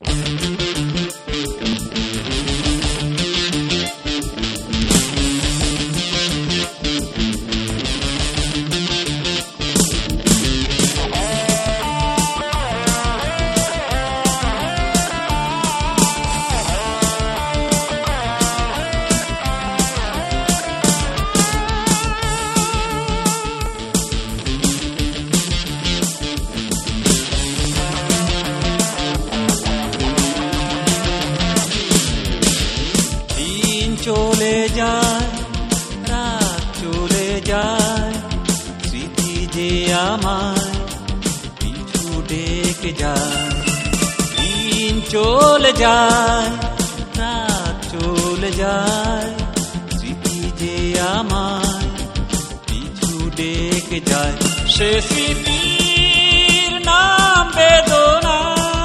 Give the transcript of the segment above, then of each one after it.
চলে যায়, রাত চলে যায়, স্মৃতি যে আমায় পিছু ডেকে যায়। দিন চলে যায়, রাত চলে যায়, স্মৃতি যে আমায় পিছু ডেকে যায়। সে স্মৃতির নাম বেদনা,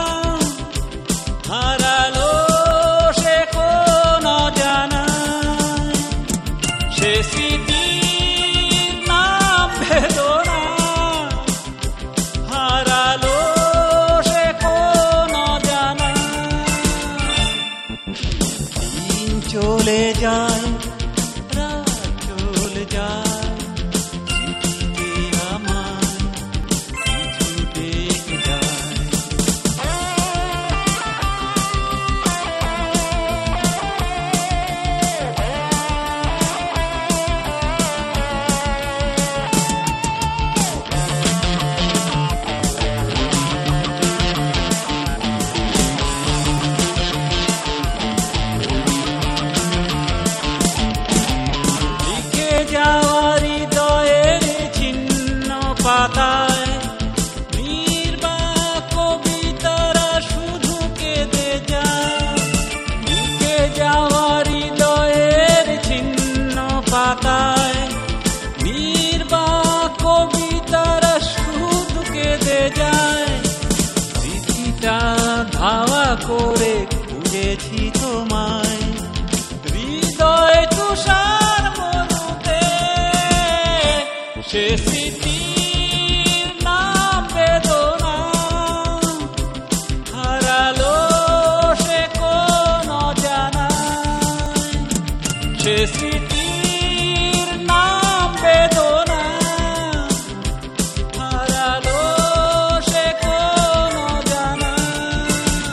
হারালো সে কোন জানায়। সে স্মৃতির নাম বেদনা, হারালো সে কোন জানায়। দিন চলে যায়, রাত চলে যায়, স্মৃতি যে আমায় পিছু ডেকে যায়। লিখে যাওয়া হৃদয়ের ছিন্ন পাতায় নির্বাক কবিতারা শুধু কেঁদে যায়। লিখে যাওয়া হৃদয়ের ছিন্ন পাতায় নির্বাক কবিতারা শুধু কেঁদে যায়। স্মৃতিটা ধাওয়া করে খুঁজেছি তোমায়, হৃদয় তুষার মরুতে। সে স্মৃতির নাম বেদনা, হারালো সে কোন জানায়। সে স্মৃতির নাম বেদনা, হারালো সে কোন জানায়।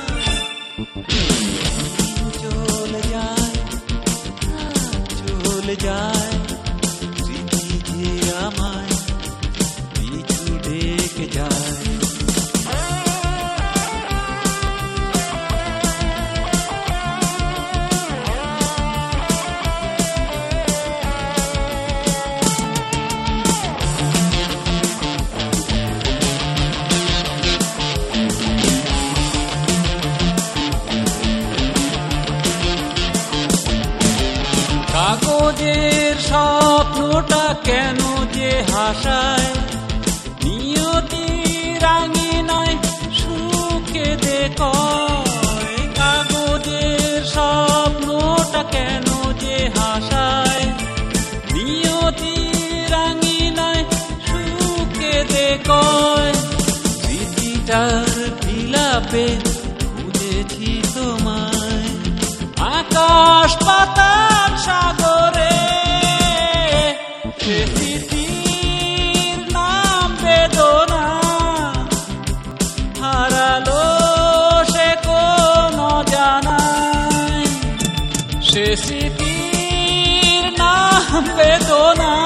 চলে যায়, রাত চলে যায়, স্মৃতি যে আমায় পিছু ডেকে যায়। কাগজের স্বপ্নটা কেন যে হাসায়, নিয়তি রাঙিনায় সুখে দেখয়। কাগজের স্বপ্নটা কেন যে হাসায়, নিয়তি রাঙিনায় সুখে দেখয়। স্মৃতিটার বিলাপে খুঁজেছি তোমায়, আকাশ পাতাল সাগরে। সে স্মৃতির নাম বেদনা, হারালো সে কোন জানায়। সে স্মৃতির নাম বেদনা,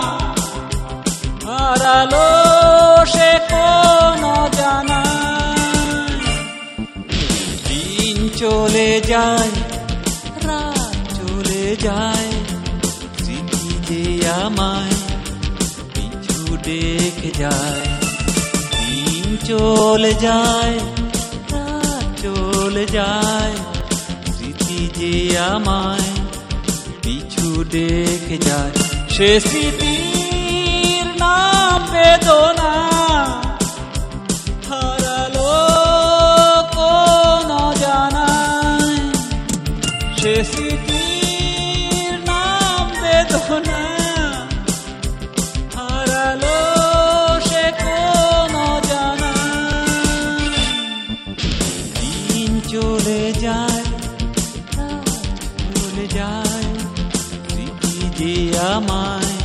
হারালো সে কোন জানায়। দিন চলে যায়, রাত চলে যায়, স্মৃতি যে আমায় পিছু ডেকে যায়। দিন চলে যায়, রাত চলে যায়, স্মৃতি যে আমায় পিছু ডেকে যায়। সে স্মৃতির নাম বেদনা, হারালো কোন জানায়। সে স্মৃতির নাম বেদনা, হারালো সে কোন জানায়। দিন চলে যায় ভুলে যায় স্মৃতি যে আমায়